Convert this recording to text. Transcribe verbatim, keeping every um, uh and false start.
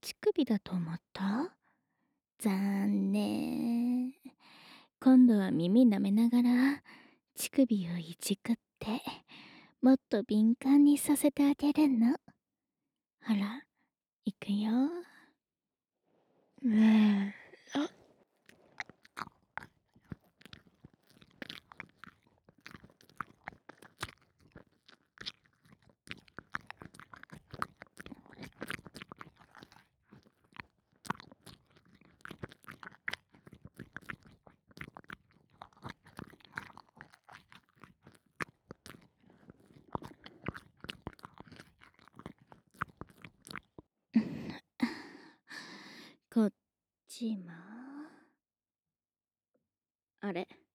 乳首だと思った？残念。今度は耳舐めながら乳首をいじくってもっと敏感にさせてあげるの。ほら、いくよ。ねえ、あ、こっちも。あれ、